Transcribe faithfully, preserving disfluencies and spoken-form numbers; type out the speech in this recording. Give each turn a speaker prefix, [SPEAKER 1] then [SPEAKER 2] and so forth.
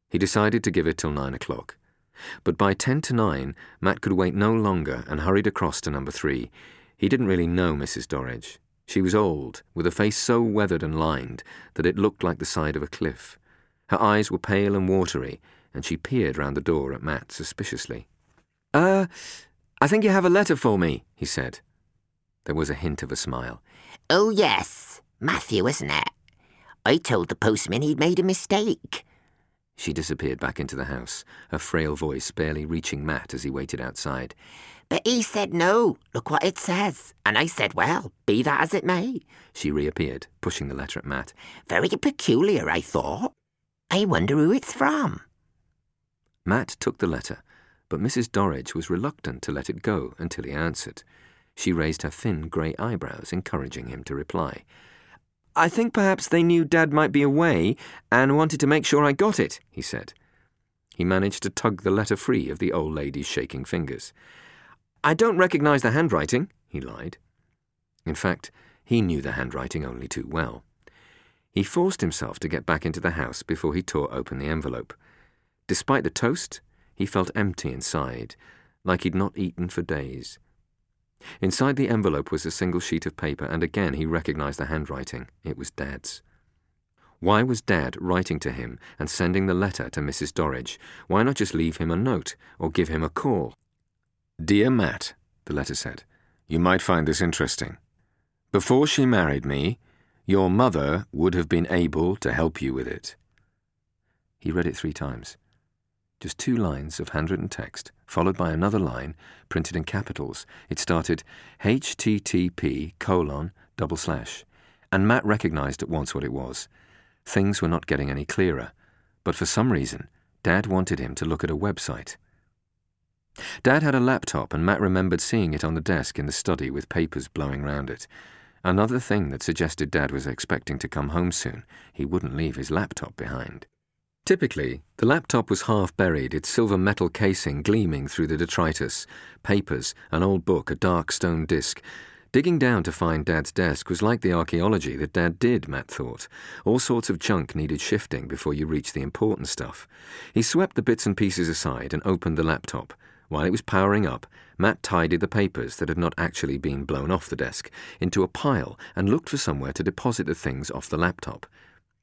[SPEAKER 1] He decided to give it till nine o'clock. But by ten to nine, Matt could wait no longer and hurried across to number three. He didn't really know Missus Dorridge. She was old, with a face so weathered and lined that it looked like the side of a cliff. Her eyes were pale and watery, and she peered round the door at Matt suspiciously. Uh, I think you have a letter for me, he said. There was a hint of a smile.
[SPEAKER 2] Oh, yes. Matthew, isn't it? I told the postman he'd made a mistake.
[SPEAKER 1] She disappeared back into the house, her frail voice barely reaching Matt as he waited outside.
[SPEAKER 2] But he said no, look what it says. And I said, well, be that as it may.
[SPEAKER 1] She reappeared, pushing the letter at Matt.
[SPEAKER 2] Very peculiar, I thought. I wonder who it's from.
[SPEAKER 1] Matt took the letter, but Missus Dorridge was reluctant to let it go until he answered. She raised her thin grey eyebrows, encouraging him to reply. I think perhaps they knew Dad might be away and wanted to make sure I got it, he said. He managed to tug the letter free of the old lady's shaking fingers. I don't recognise the handwriting, he lied. In fact, he knew the handwriting only too well. He forced himself to get back into the house before he tore open the envelope. Despite the toast, he felt empty inside, like he'd not eaten for days. Inside the envelope was a single sheet of paper, and again he recognised the handwriting. It was Dad's. Why was Dad writing to him and sending the letter to Missus Dorridge? Why not just leave him a note or give him a call? Dear Matt, the letter said, you might find this interesting. Before she married me, your mother would have been able to help you with it. He read it three times. Just two lines of handwritten text, followed by another line, printed in capitals. It started H T T P colon double slash, and Matt recognised at once what it was. Things were not getting any clearer, but for some reason, Dad wanted him to look at a website. Dad had a laptop, and Matt remembered seeing it on the desk in the study with papers blowing round it. Another thing that suggested Dad was expecting to come home soon. He wouldn't leave his laptop behind. Typically, the laptop was half buried, its silver metal casing gleaming through the detritus, papers, an old book, a dark stone disc. Digging down to find Dad's desk was like the archaeology that Dad did, Matt thought. All sorts of junk needed shifting before you reached the important stuff. He swept the bits and pieces aside and opened the laptop. While it was powering up, Matt tidied the papers that had not actually been blown off the desk into a pile and looked for somewhere to deposit the things off the laptop.